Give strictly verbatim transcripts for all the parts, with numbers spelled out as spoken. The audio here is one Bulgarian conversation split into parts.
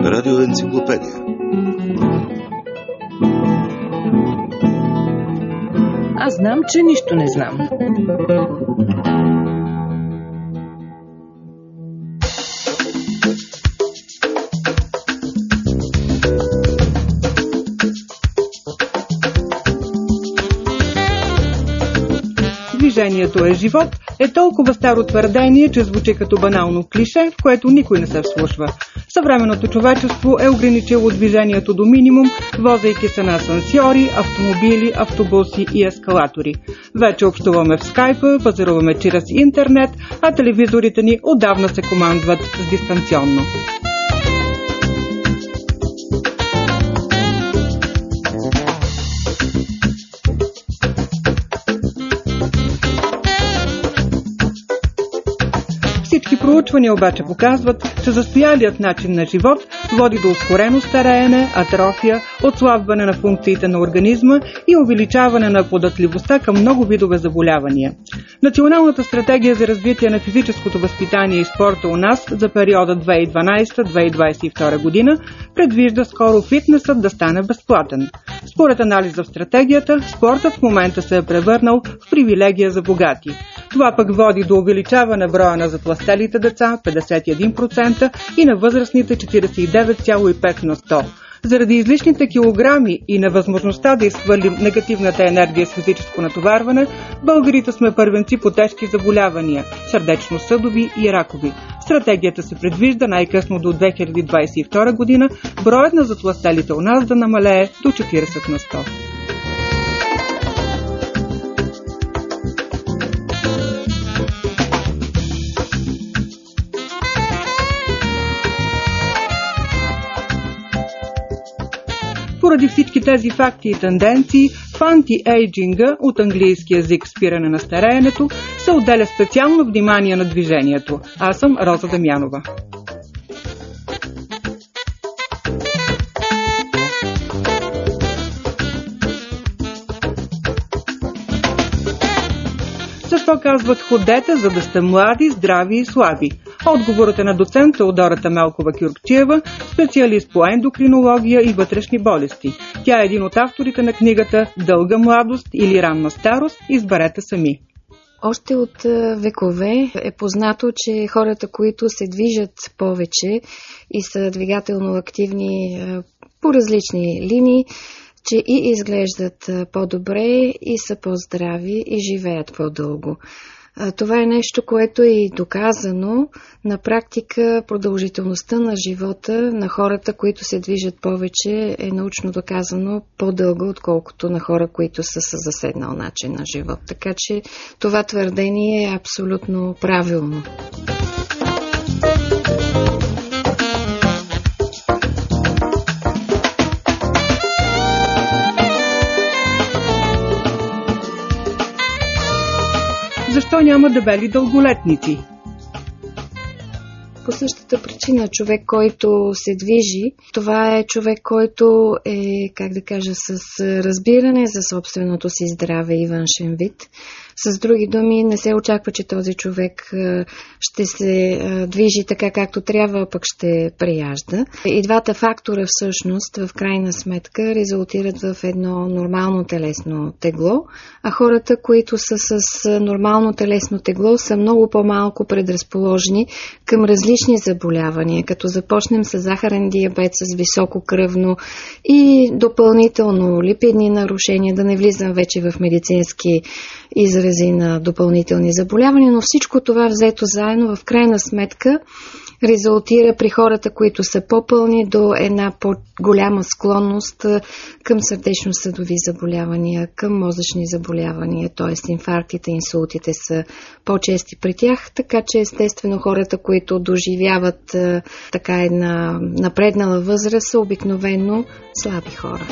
Радиоенциклопедия. Аз знам, че нищо не знам. Движението е живот е толкова старо твърдение, че звучи като банално клише, в което никой не се вслушва. Съвременното човечество е ограничило движението до минимум, возейки се на асансьори, автомобили, автобуси и ескалатори. Вече общуваме в скайпа, пазаруваме чрез интернет, а телевизорите ни отдавна се командват с дистанционно. Всички проучвания обаче показват, че застоялият начин на живот води до ускорено стареене, атрофия, отслабване на функциите на организма и увеличаване на податливостта към много видове заболявания. Националната стратегия за развитие на физическото възпитание и спорта у нас за периода две хиляди и дванадесета - две хиляди двадесет и втора година предвижда скоро фитнесът да стане безплатен. Според анализа в стратегията, спортът в момента се е превърнал в привилегия за богати. Това пък води до увеличаване броя на затлъстелите деца петдесет и един процента и на възрастните четиридесет и девет цяло и пет на сто. Заради излишните килограми и невъзможността да изхвърлим негативната енергия с физическо натоварване, българите сме първенци по тежки заболявания – сърдечно-съдови и ракови. В стратегията се предвижда най-късно до две хиляди двадесет и втора година броят на затлъстелите у нас да намалее до четиридесет на сто. Поради всички тези факти и тенденции, в анти-ейджинга, от английски език спиране на стареенето, се отделя специално внимание на движението. Аз съм Роза Дамянова. Защо казват ходете, за да сте млади, здрави и слаби? Отговорът е на доцент Теодора Темелкова-Кюркчиева, специалист по ендокринология и вътрешни болести. Тя е един от авторите на книгата «Дълга младост или ранна старост. Изберете сами». Още от векове е познато, че хората, които се движат повече и са двигателно активни по различни линии, че и изглеждат по-добре, и са по-здрави, и живеят по-дълго. Това е нещо, което е и доказано. На практика продължителността на живота на хората, които се движат повече, е научно доказано по-дълго, отколкото на хора, които са със заседнал начин на живот. Така че това твърдение е абсолютно правилно. Защо няма дебели дълголетници? По същата причина човек, който се движи, това е човек, който е, как да кажа, с разбиране за собственото си здраве и външен вид. С други думи, не се очаква, че този човек ще се движи така както трябва, пък ще преяжда. И двата фактора всъщност в крайна сметка резултират в едно нормално телесно тегло, а хората, които са с нормално телесно тегло, са много по-малко предразположени към различни заболявания, като започнем с захарен диабет, с високо кръвно и допълнително липидни нарушения, да не влизам вече в медицински изрази на допълнителни заболявания, но всичко това взето заедно в крайна сметка резултира при хората, които са по-пълни, до една по-голяма склонност към сърдечно-съдови заболявания, към мозъчни заболявания, т.е. инфарктите, инсултите са по-чести при тях, така че естествено хората, които доживяват така една напреднала възраст, са обикновено слаби хора.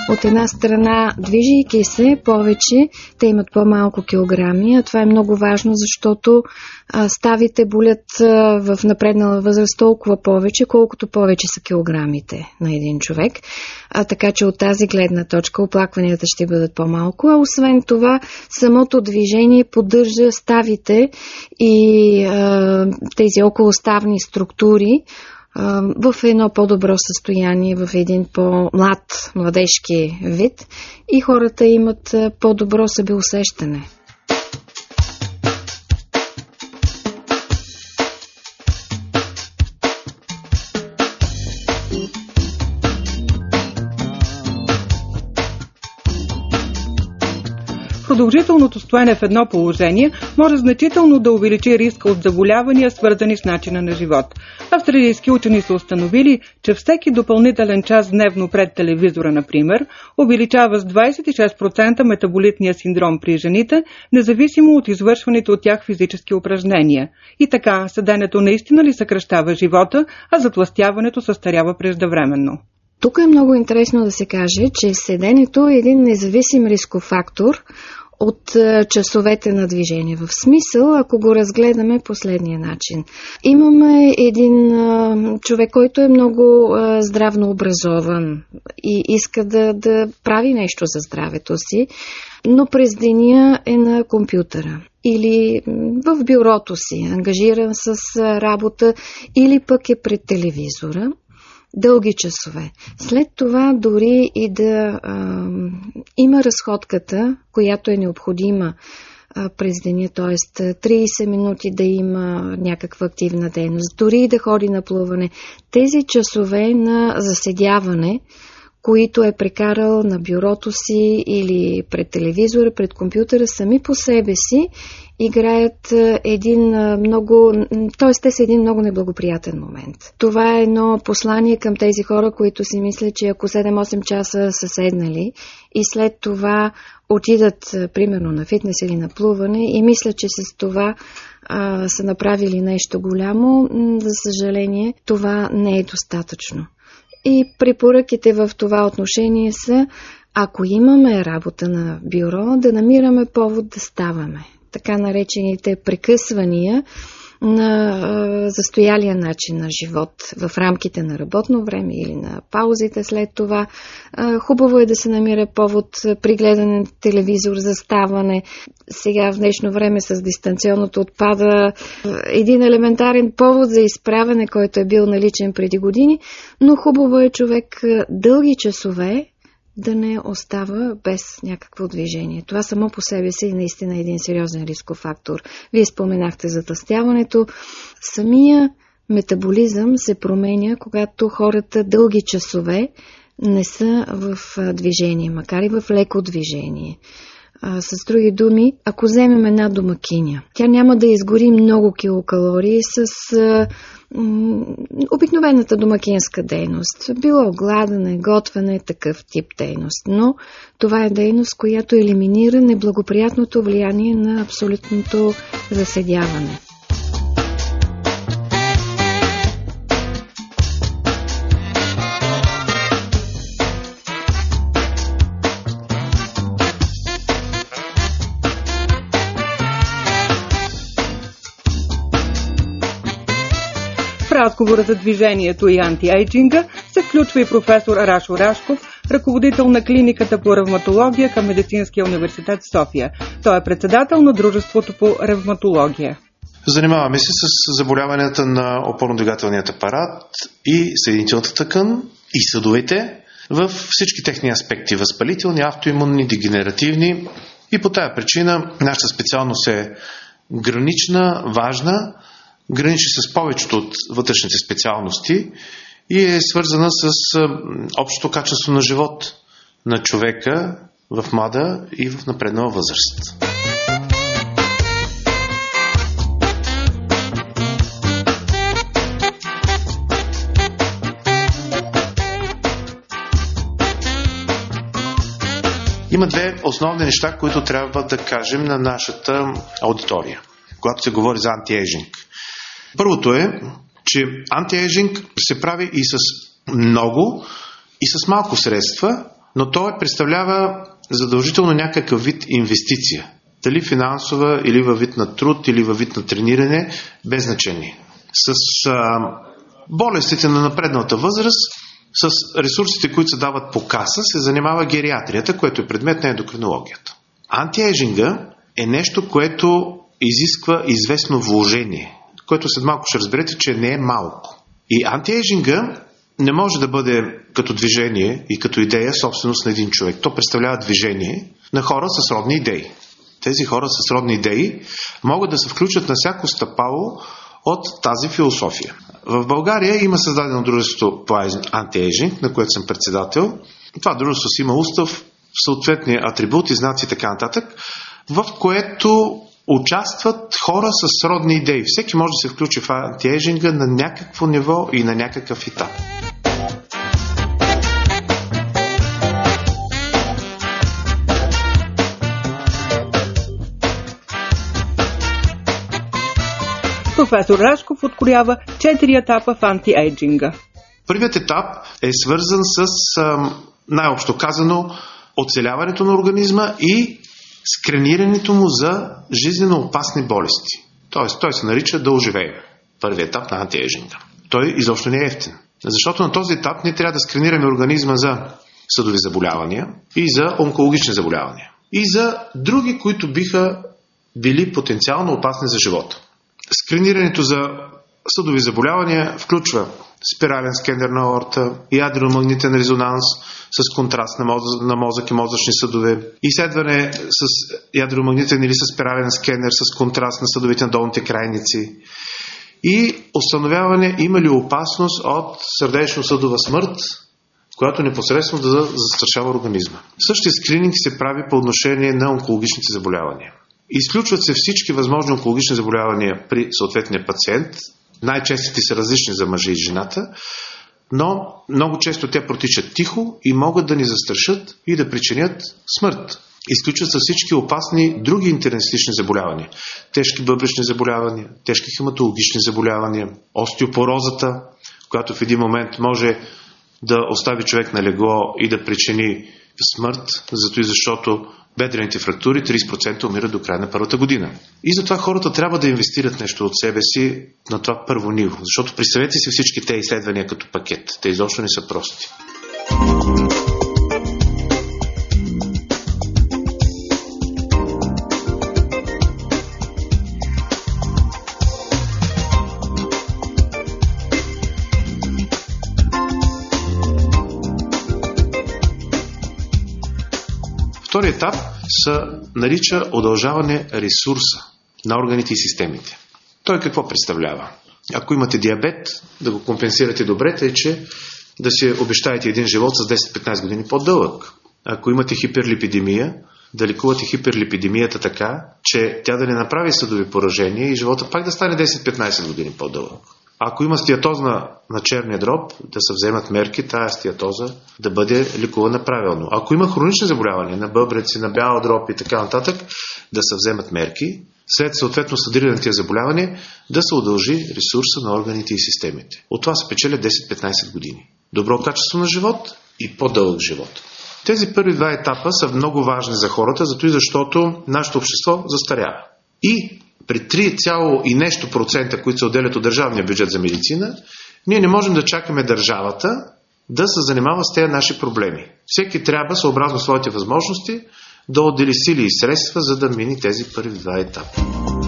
От една страна, движейки се повече, те имат по-малко килограми, а това е много важно, защото а, ставите болят а, в напреднала възраст толкова повече, колкото повече са килограмите на един човек. А, така че от тази гледна точка оплакванията ще бъдат по-малко, а освен това самото движение поддържа ставите и а, тези околоставни структури в едно по-добро състояние, в един по-млад, младежки вид и хората имат по-добро себеусещане. Продължителното стоене в едно положение може значително да увеличи риска от заболявания, свързани с начина на живот. Австралийски учени са установили, че всеки допълнителен час дневно пред телевизора, например, увеличава с двадесет и шест процента метаболитния синдром при жените, независимо от извършваните от тях физически упражнения. И така, седенето наистина ли съкращава живота, а затлъстяването състарява преждевременно? Тук е много интересно да се каже, че седенето е един независим рисков фактор от часовете на движение. В смисъл, ако го разгледаме последния начин. Имаме един а, човек, който е много а, здравно образован и иска да, да прави нещо за здравето си, но през деня е на компютъра или в бюрото си, ангажиран с работа или пък е пред телевизора. Дълги часове. След това дори и да а, има разходката, която е необходима а, през деня, т.е. тридесет минути да има някаква активна дейност, дори и да ходи на плуване. Тези часове на заседяване, които е прекарал на бюрото си или пред телевизора, пред компютъра, сами по себе си играят един много, т.е. те са един много неблагоприятен момент. Това е едно послание към тези хора, които си мислят, че ако седем-осем часа са седнали и след това отидат, примерно, на фитнес или на плуване и мислят, че с това а, са направили нещо голямо, за съжаление, това не е достатъчно. И препоръките в това отношение са, ако имаме работа на бюро, да намираме повод да ставаме. Така наречените прекъсвания на а, застоялия начин на живот в рамките на работно време или на паузите след това. А, хубаво е да се намира повод при гледане на телевизор за ставане. Сега в днешно време с дистанционното отпада един елементарен повод за изправяне, който е бил наличен преди години, но хубаво е човек дълги часове да не остава без някакво движение. Това само по себе си е наистина един сериозен рисков фактор. Вие споменахте за тлъстяването. Самия метаболизъм се променя, когато хората дълги часове не са в движение, макар и в леко движение. А, с други думи, ако вземем една домакиня, тя няма да изгори много килокалории с а, м, обикновената домакинска дейност. Било гладене, готвене, такъв тип дейност. Но това е дейност, която елиминира неблагоприятното влияние на абсолютното заседяване. В разговора за движението и антиейджинга се включва и професор Рашо Рашков, ръководител на клиниката по ревматология към Медицинския университет в София. Той е председател на Дружеството по ревматология. Занимаваме се с заболяванията на опорно-двигателният апарат и съединителната тъкан и съдовете във всички техни аспекти – възпалителни, автоимунни, дегенеративни. И по тая причина нашата специалност е гранична, важна, граничи с повечето от вътрешните специалности и е свързана с общото качество на живот на човека в млада и в напреднала възраст. Има две основни неща, които трябва да кажем на нашата аудитория, когато се говори за антиейджинг. Първото е, че антиейджинг се прави и с много, и с малко средства, но той представлява задължително някакъв вид инвестиция. Дали финансова, или във вид на труд, или във вид на трениране, без значение. С а, болестите на напредналата възраст, с ресурсите, които се дават по каса, се занимава гериатрията, което е предмет на ендокринологията. Антиейджинга е нещо, което изисква известно вложение, което след малко ще разберете, че не е малко. И антиейджинга не може да бъде като движение и като идея собственост на един човек. То представлява движение на хора с родни идеи. Тези хора с родни идеи могат да се включат на всяко стъпало от тази философия. В България има създадено дружество по антиейджинг, на което съм председател. Това дружество си има устав, съответни атрибути, знаци и така нататък, в което участват хора с родни идеи. Всеки може да се включи в антиейджинга на някакво ниво и на някакъв етап. Професор Рашков откроява четири етапа в антиейджинга. Първият етап е свързан с, най-общо казано, оцеляването на организма и скринирането му за жизнено опасни болести. Тоест, той се нарича да оживее. Първият етап на антиейджинга. Той изобщо не е евтин. Защото на този етап ние трябва да скринираме организма за съдови заболявания и за онкологични заболявания. И за други, които биха били потенциално опасни за живота. Скринирането за съдови заболявания включва спирален скенер на аорта, ядромагнитен резонанс с контраст на мозък, на мозък и мозъчни съдове, изследване с ядромагнитен или с спирален скенер с контраст на съдовите на долните крайници и установяване има ли опасност от сърдечно-съдова смърт, която непосредствено да застрашава организма. Същия скрининг се прави по отношение на онкологичните заболявания. Изключват се всички възможни онкологични заболявания при съответния пациент. Най-честите са различни за мъжа и жената, но много често те протичат тихо и могат да ни застрашат и да причинят смърт. Изключват се всички опасни други интернистични заболявания. Тежки бъбречни заболявания, тежки хематологични заболявания, остеопорозата, която в един момент може да остави човек на легло и да причини смърт, зато и защото бедрените фрактури трийсет процента умират до края на първата година. И затова хората трябва да инвестират нещо от себе си на това първо ниво. Защото представете си всички тези изследвания като пакет. Те изобщо не са прости. Вторият етап се нарича удължаване ресурса на органите и системите. Той какво представлява? Ако имате диабет, да го компенсирате добре, тъй че да си обещаете един живот с десет-петнайсет години по-дълъг. Ако имате хиперлипидемия, да лекувате хиперлипидемията така, че тя да не направи съдови поражения и живота пак да стане десет-петнайсет години по-дълъг. Ако има стеатоза на черния дроб, да се вземат мерки, тая стеатоза да бъде лекувана правилно. Ако има хронични заболявания на бъбреци, на бял дроб и така нататък, да се вземат мерки, след съответно съдиране на тези заболявания, да се удължи ресурса на органите и системите. От това се печелят десет-петнайсет години. Добро качество на живот и по-дълъг живот. Тези първи два етапа са много важни за хората, зато и защото нашето общество застарява. И при три цяло и нещо процента, които се отделят от държавния бюджет за медицина, ние не можем да чакаме държавата да се занимава с тези наши проблеми. Всеки трябва, съобразно своите възможности, да отдели сили и средства, за да мини тези първи два етапа.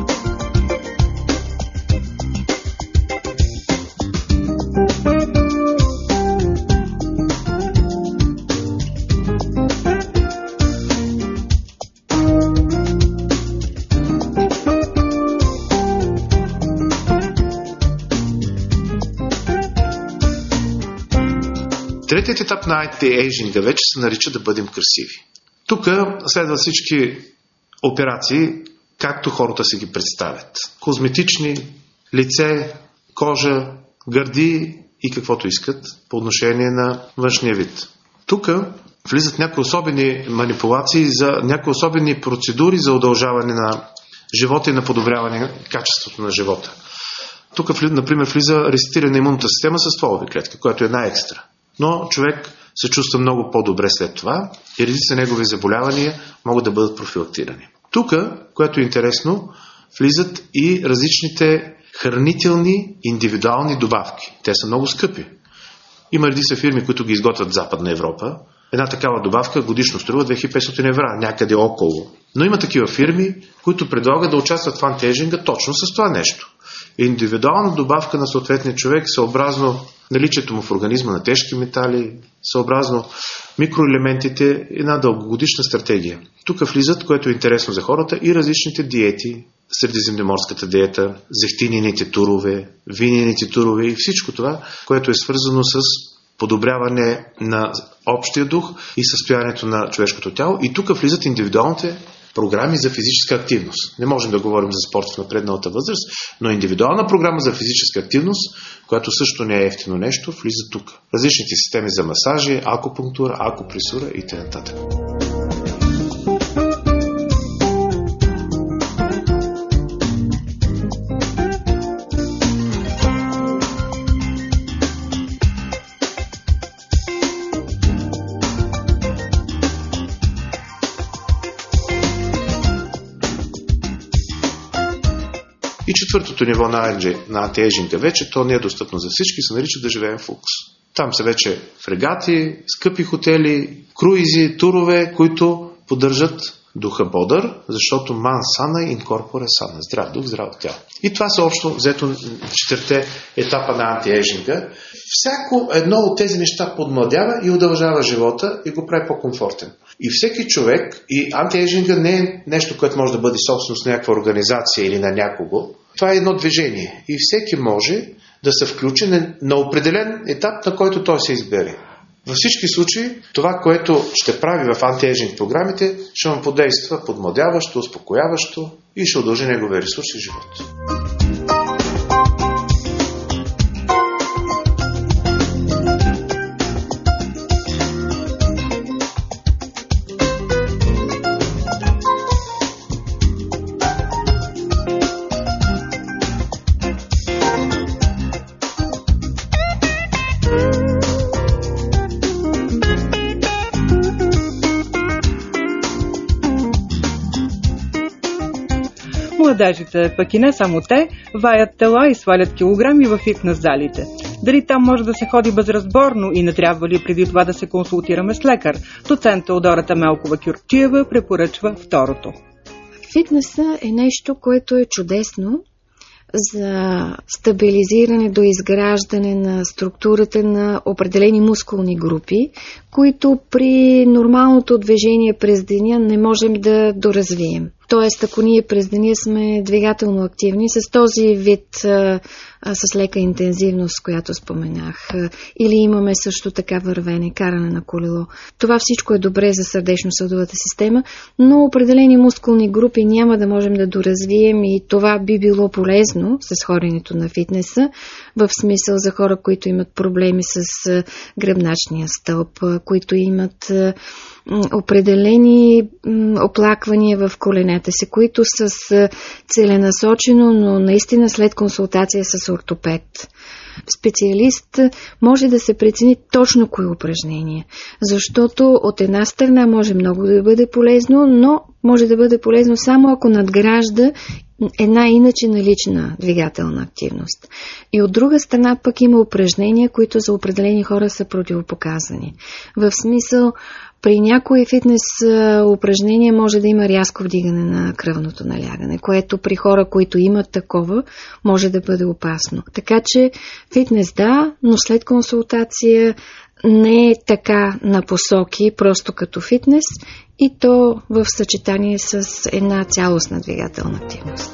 Третият етап на антиейджинга вече се нарича да бъдем красиви. Тук следват всички операции, както хората си ги представят. Козметични, лице, кожа, гърди и каквото искат по отношение на външния вид. Тук влизат някои особени манипулации, за някои особени процедури за удължаване на живота и на подобряване на качеството на живота. Тук, например, влиза реститиране на имунната система с стволови клетки, която е една екстра. Но човек се чувства много по-добре след това и редица негови заболявания могат да бъдат профилактирани. Тук, което е интересно, влизат и различните хранителни индивидуални добавки. Те са много скъпи. Има редица фирми, които ги изготвят в Западна Европа. Една такава добавка годишно струва две хиляди и петстотин евро, някъде около. Но има такива фирми, които предлагат да участват в антиейджинга точно с това нещо. Индивидуална добавка на съответния човек, съобразно наличието му в организма на тежки метали, съобразно микроелементите, една дългогодишна стратегия. Тук влизат, което е интересно за хората, и различните диети, средиземноморската диета, зехтинените турове, винените турове и всичко това, което е свързано с подобряване на общия дух и състоянието на човешкото тяло. И тук влизат индивидуалните програми за физическа активност. Не можем да говорим за спорт в напредналата възраст, но индивидуална програма за физическа активност, която също не е ефтино нещо, влиза тук. Различните системи за масажи, акупунктура, акупресура и т.н. И четвъртото ниво на, на антиейджинга вече, то не е достъпно за всички, се нарича да живеем в лукс. Там са вече фрегати, скъпи хотели, круизи, турове, които поддържат духа бодър, защото ман сана инкорпоре сана. Здрав дух, здраво тяло. И това са общо взето четирите етапа на антиейджинга. Всяко едно от тези неща подмладява и удължава живота и го прави по-комфортен. И всеки човек, и антиейджинга не е нещо, което може да бъде собственост на някаква организация или на някого. Това е едно движение. И всеки може да се включи на, на определен етап, на който той се избере. Във всички случаи, това, което ще прави в антиейджинг програмите, ще му подейства подмладяващо, успокояващо и ще удължи неговия ресурс и живот. Младежите, пък и не само те, ваят тела и свалят килограми в фитнес залите. Дали там може да се ходи безразборно и не трябва ли преди това да се консултираме с лекар? Доцент Теодора Темелкова-Кюркчиева препоръчва второто. Фитнеса е нещо, което е чудесно за стабилизиране до изграждане на структурата на определени мускулни групи, които при нормалното движение през деня не можем да доразвием. Тоест, ако ние през деня сме двигателно активни, с този вид, а, а, с лека интензивност, която споменах, а, или имаме също така вървене, каране на колело, това всичко е добре за сърдечно-съдовата система, но определени мускулни групи няма да можем да доразвием и това би било полезно с ходенето на фитнеса, в смисъл за хора, които имат проблеми с а, гръбначния стълб, а, които имат а, определени оплаквания в коленете си, които с целенасочено, но наистина след консултация с ортопед, специалист, може да се прецени точно кои упражнения. Защото от една страна може много да бъде полезно, но може да бъде полезно само ако надгражда една иначе налична двигателна активност. И от друга страна пък има упражнения, които за определени хора са противопоказани. В смисъл, при някои фитнес упражнения може да има рязко вдигане на кръвното налягане, което при хора, които имат такова, може да бъде опасно. Така че фитнес да, но след консултация не е така на посоки, просто като фитнес, и то в съчетание с една цялостна двигателна активност.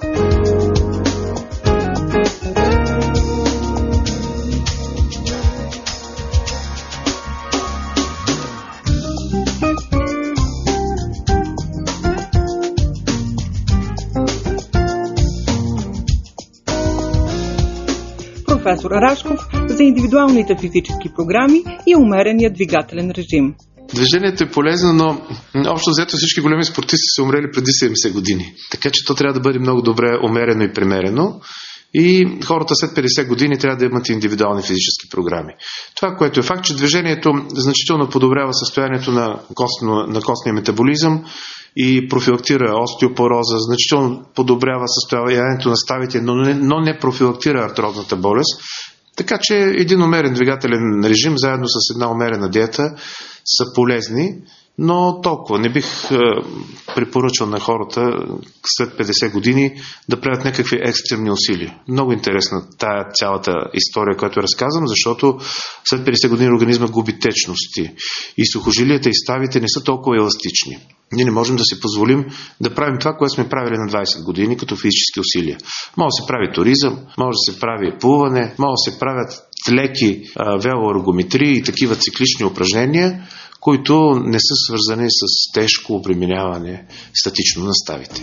Професор Рашков за индивидуалните физически програми и умерения двигателен режим. Движението е полезно, но общо взето всички големи спортисти са умрели преди седемдесет години. Така че то трябва да бъде много добре умерено и премерено. и хората след петдесет години трябва да имат индивидуални физически програми. Това, което е факт, че движението значително подобрява състоянието на, костно, на костния метаболизъм и профилактира остеопороза, значително подобрява състоянието на ставите, но не, но не профилактира артрозната болест. Така че един умерен двигателен режим, заедно с една умерена диета, са полезни, но толкова. Не бих е, препоръчал на хората след петдесет години да правят някакви екстремни усилия. Много интересна тая цялата история, която е разказана, защото след петдесет години организма губи течности и сухожилията и ставите не са толкова еластични. Ние не можем да си позволим да правим това, което сме правили на двадесет години като физически усилия. Може да се прави туризъм, може да се прави плуване, може да се правят леки велоергометрии и такива циклични упражнения, които не са свързани с тежко обременяване статично на ставите.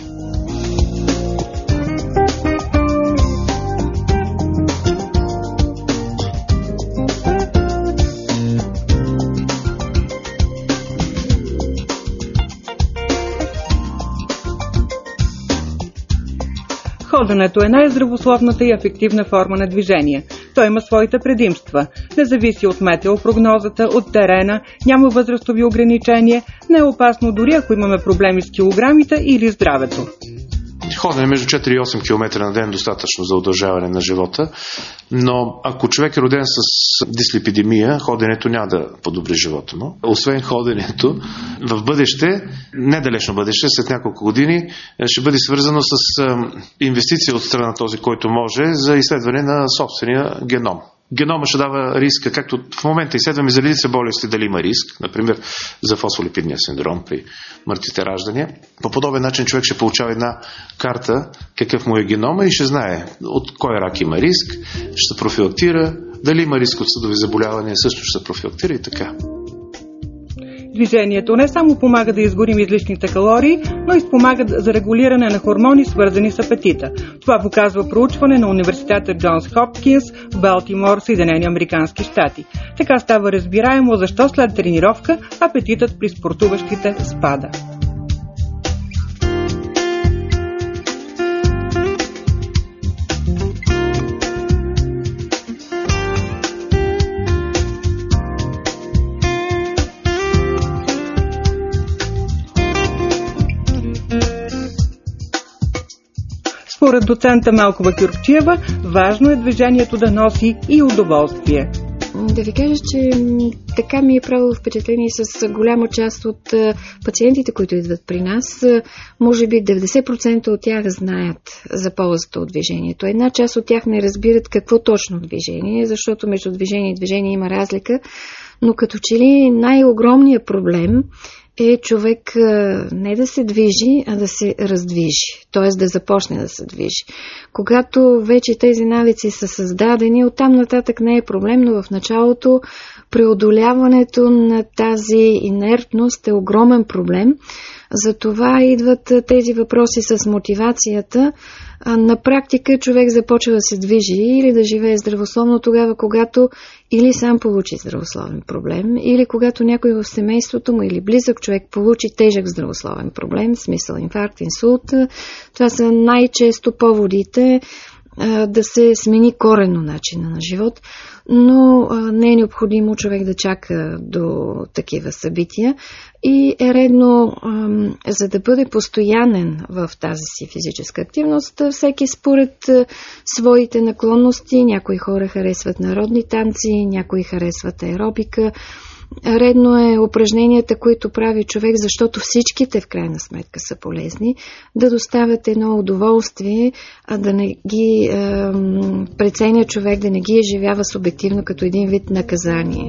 Ходенето е най-здравословната и ефективна форма на движение. Той има своите предимства. Не зависи от метеопрогнозата, от терена, няма възрастови ограничения, не е опасно дори ако имаме проблеми с килограмите или здравето. Ходене между четири и осем километра на ден е достатъчно за удължаване на живота, но ако човек е роден с дислипидемия, ходенето няма да подобри живота му. Освен ходенето, в бъдеще, недалечно бъдеще, след няколко години, ще бъде свързано с инвестиция от страна този, който може, за изследване на собствения геном. Генома ще дава риска, както в момента изследваме за редица болести дали има риск, например за фосфолипидния синдром при мъртвите раждания. По подобен начин човек ще получава една карта какъв му е генома и ще знае от кой рак има риск, ще се профилактира, дали има риск от съдови заболявания, също ще се профилактира и така. Движението не само помага да изгорим излишните калории, но и спомага за регулиране на хормони, свързани с апетита. Това показва проучване на университета Джонс Хопкинс в Балтимор, Съединени американски щати. Така става разбираемо защо след тренировка апетитът при спортуващите спада. Според доцента Малкова Кюркчиева, важно е движението да носи и удоволствие. Да ви кажа, че така ми е правило впечатление с голяма част от пациентите, които идват при нас. Може би деветдесет процента от тях знаят за ползата от движението. Една част от тях не разбират какво точно движение, защото между движение и движение има разлика. Но като че ли най-огромният проблем е човек не да се движи, а да се раздвижи, т.е. да започне да се движи. Когато вече тези навици са създадени, оттам нататък не е проблем, но в началото преодоляването на тази инертност е огромен проблем. Затова идват тези въпроси с мотивацията. На практика човек започва да се движи или да живее здравословно тогава, когато или сам получи здравословен проблем, или когато някой в семейството му или близък човек получи тежък здравословен проблем, в смисъл инфаркт, инсулт. Това са най-често поводите да се смени коренно начина на живот, но не е необходимо човек да чака до такива събития и е редно, за да бъде постоянен в тази си физическа активност, всеки според своите наклонности. Някои хора харесват народни танци, някои харесват аеробика. Редно е упражненията, които прави човек, защото всичките в крайна сметка са полезни, да доставят едно удоволствие, а да не ги е, преценя човек, да не ги изживява субективно като един вид наказание.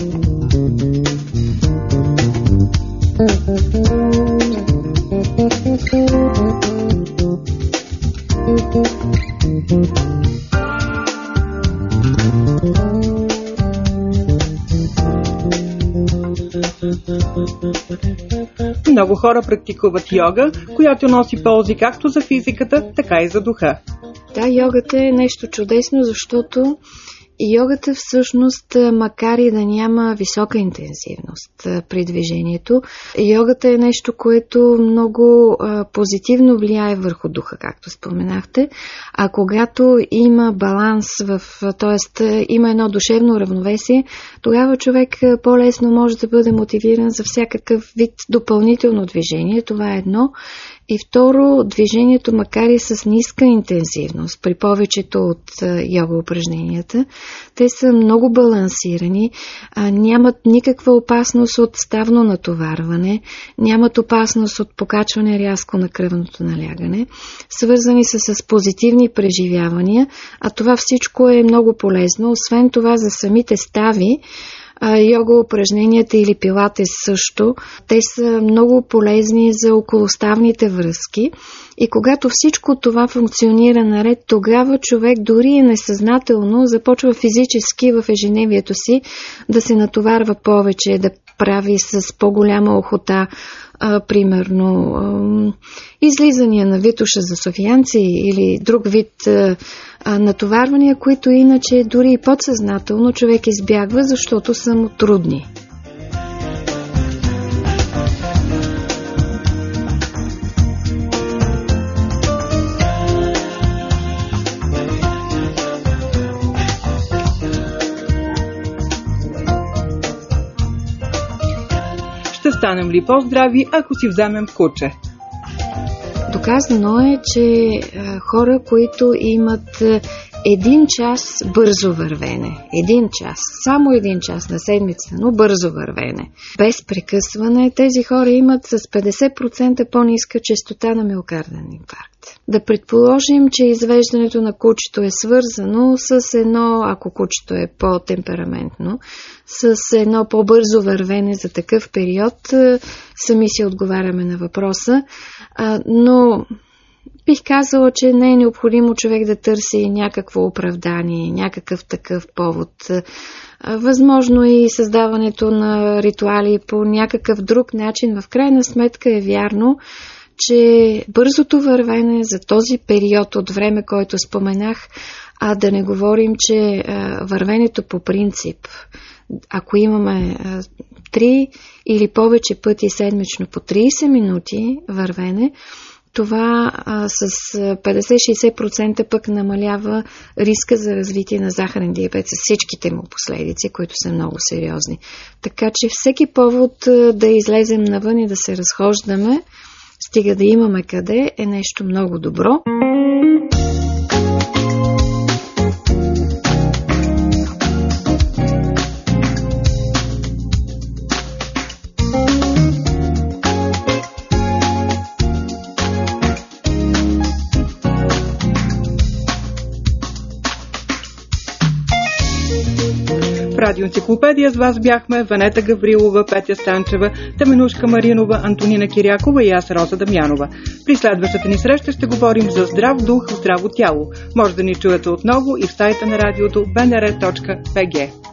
Много хора практикуват йога, която носи ползи както за физиката, така и за духа. Да, йогата е нещо чудесно, защото Йогата всъщност, макар и да няма висока интензивност при движението, йогата е нещо, което много а, позитивно влияе върху духа, както споменахте. А когато има баланс, в, т.е. има едно душевно равновесие, тогава човек по-лесно може да бъде мотивиран за всякакъв вид допълнително движение. Това е едно. И второ, движението, макар и с ниска интензивност, при повечето от йога упражненията, те са много балансирани, нямат никаква опасност от ставно натоварване, нямат опасност от покачване рязко на кръвното налягане, свързани са с позитивни преживявания, а това всичко е много полезно. Освен това, за самите стави, йога упражненията или пилатес също, те са много полезни за околоставните връзки и когато всичко това функционира наред, тогава човек дори и несъзнателно започва физически в ежедневието си да се натоварва повече, да прави с по-голяма охота, а, примерно а, излизания на Витоша за софиянци или друг вид а, а, натоварвания, които иначе дори и подсъзнателно човек избягва, защото са му трудни. Ще станем ли по-здрави, ако си вземем куче? Доказано е, че а, хора, които имат а, един час бързо вървене, един час, само един час на седмица, но бързо вървене, без прекъсване, тези хора имат с петдесет процента по-ниска честота на миокарден инфаркт. Да предположим, че извеждането на кучето е свързано с едно, ако кучето е по-темпераментно, с едно по-бързо вървене за такъв период, сами си отговаряме на въпроса, но бих казала, че не е необходимо човек да търси някакво оправдание, някакъв такъв повод. Възможно и създаването на ритуали по някакъв друг начин. В крайна сметка е вярно, че бързото вървене за този период от време, който споменах, а да не говорим, че вървенето по принцип, ако имаме три или повече пъти седмично по трийсет минути вървене, това а, с петдесет до шейсет процента пък намалява риска за развитие на захарен диабет с всичките му последици, които са много сериозни. Така че всеки повод а, да излезем навън и да се разхождаме, стига да имаме къде, е нещо много добро. Радиоенциклопедия с вас бяхме Ванета Гаврилова, Петя Станчева, Теменушка Маринова, Антонина Кирякова и аз, Роза Дамянова. При следващата ни среща ще говорим за здрав дух, здраво тяло. Може да ни чуете отново и в сайта на радиото би ен ар точка би джи.